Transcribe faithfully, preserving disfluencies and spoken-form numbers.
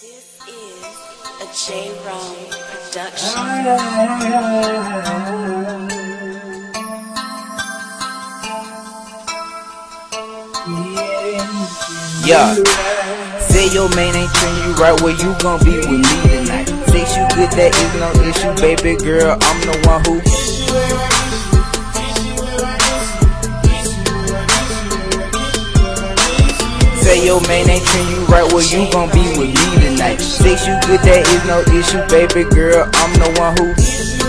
This is a J-Rom production. Yeah, say your man ain't treating you right, well you gon' be with me tonight. Sex you good, that is no issue, baby girl, I'm the one who say your man ain't treating you right, well you gon' be with me tonight. Sex you good, that is no issue, baby girl, I'm the one who